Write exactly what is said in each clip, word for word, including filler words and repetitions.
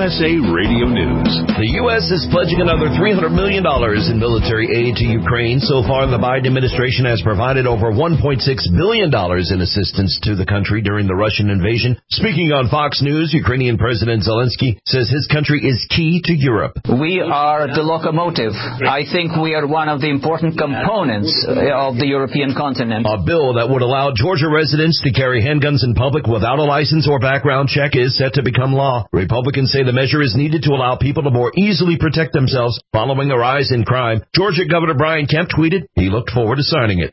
S A Radio News. The U S is pledging another three hundred million dollars in military aid to Ukraine. So far, the Biden administration has provided over one point six billion dollars in assistance to the country during the Russian invasion. Speaking on Fox News, Ukrainian President Zelensky says his country is key to Europe. We are the locomotive. I think we are one of the important components of the European continent. A bill that would allow Georgia residents to carry handguns in public without a license or background check is set to become law. Republicans say the measure is needed to allow people to more easily protect themselves following a rise in crime. Georgia Governor Brian Kemp tweeted he looked forward to signing it.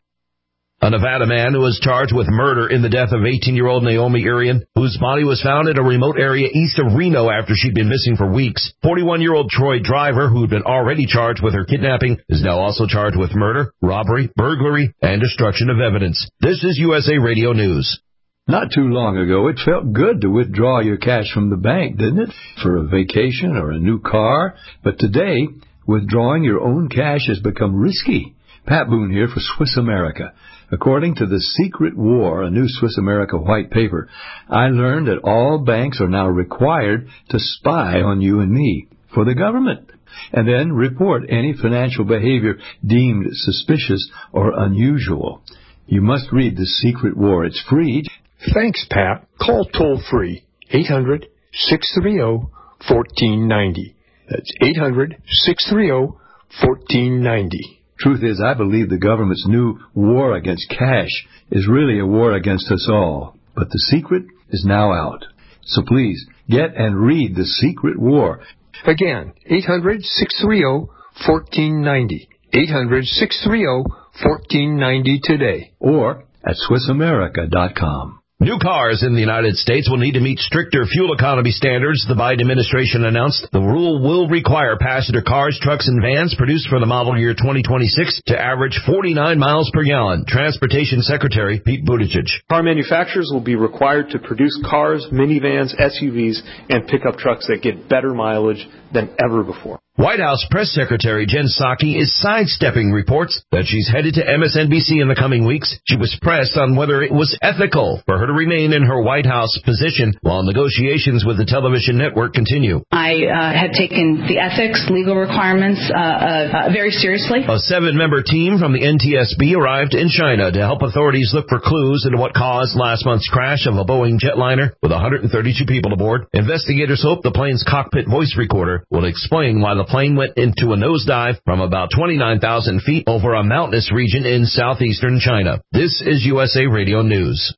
A Nevada man who was charged with murder in the death of eighteen-year-old Naomi Irian, whose body was found in a remote area east of Reno after she'd been missing for weeks. forty-one-year-old Troy Driver, who'd been already charged with her kidnapping, is now also charged with murder, robbery, burglary, and destruction of evidence. This is U S A Radio News. Not too long ago, it felt good to withdraw your cash from the bank, didn't it? For a vacation or a new car. But today, withdrawing your own cash has become risky. Pat Boone here for Swiss America. According to The Secret War, a new Swiss America white paper, I learned that all banks are now required to spy on you and me for the government, and then report any financial behavior deemed suspicious or unusual. You must read The Secret War. It's free. Thanks, Pat. Call toll-free eight hundred, six three zero, one four nine zero. That's eight hundred, six three zero, one four nine zero. Truth is, I believe the government's new war against cash is really a war against us all. But the secret is now out. So please, get and read The Secret War. Again, eight hundred, six three zero, one four nine zero. eight hundred, six three zero, one four nine zero today. Or at Swiss America dot com. New cars in the United States will need to meet stricter fuel economy standards. The Biden administration announced the rule will require passenger cars, trucks, and vans produced for the model year twenty twenty-six to average forty-nine miles per gallon. Transportation Secretary Pete Buttigieg. Car manufacturers will be required to produce cars, minivans, S U Vs, and pickup trucks that get better mileage than ever before. White House Press Secretary Jen Psaki is sidestepping reports that she's headed to M S N B C in the coming weeks. She was pressed on whether it was ethical for her to remain in her White House position while negotiations with the television network continue. I uh, have taken the ethics, legal requirements uh, uh, very seriously. A seven-member team from the N T S B arrived in China to help authorities look for clues into what caused last month's crash of a Boeing jetliner with one hundred thirty-two people aboard. Investigators hope the plane's cockpit voice recorder will explain why the plane went into a nosedive from about twenty-nine thousand feet over a mountainous region in southeastern China. This is U S A Radio News.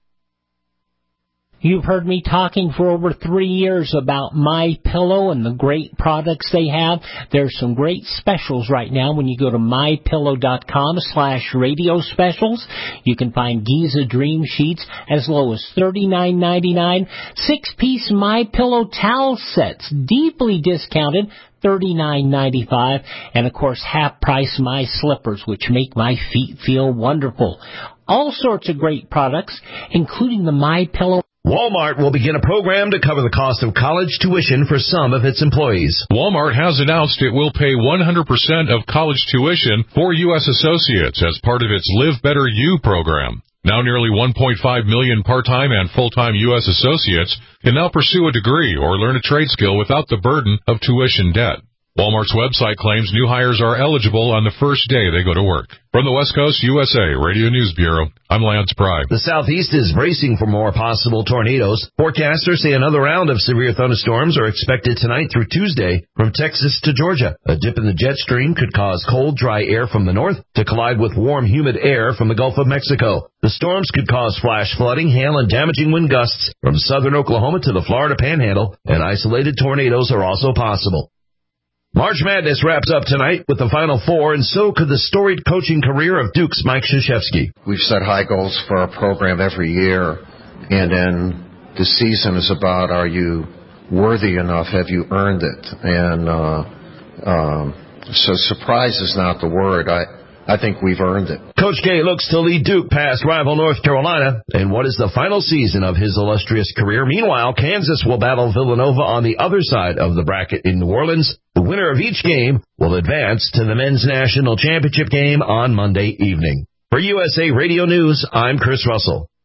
You've heard me talking for over three years about MyPillow and the great products they have. There's some great specials right now when you go to MyPillow.com slash radio specials. You can find Giza Dream Sheets as low as thirty-nine ninety-nine. Six-piece MyPillow towel sets, deeply discounted, thirty-nine ninety-five. And, of course, half-price My Slippers, which make my feet feel wonderful. All sorts of great products, including the MyPillow. Walmart will begin a program to cover the cost of college tuition for some of its employees. Walmart has announced it will pay one hundred percent of college tuition for U S associates as part of its Live Better U program. Now nearly one point five million part-time and full-time U S associates can now pursue a degree or learn a trade skill without the burden of tuition debt. Walmart's website claims new hires are eligible on the first day they go to work. From the West Coast U S A Radio News Bureau, I'm Lance Pry. The Southeast is bracing for more possible tornadoes. Forecasters say another round of severe thunderstorms are expected tonight through Tuesday from Texas to Georgia. A dip in the jet stream could cause cold, dry air from the north to collide with warm, humid air from the Gulf of Mexico. The storms could cause flash flooding, hail, and damaging wind gusts from southern Oklahoma to the Florida Panhandle, and isolated tornadoes are also possible. March Madness wraps up tonight with the Final Four, and so could the storied coaching career of Duke's Mike Krzyzewski. We've set high goals for our program every year, and then the season is about, are you worthy enough? Have you earned it? And uh, um, so surprise is not the word. I I think we've earned it. Coach K looks to lead Duke past rival North Carolina in what is the final season of his illustrious career. Meanwhile, Kansas will battle Villanova on the other side of the bracket in New Orleans. The winner of each game will advance to the men's national championship game on Monday evening. For U S A Radio News, I'm Chris Russell.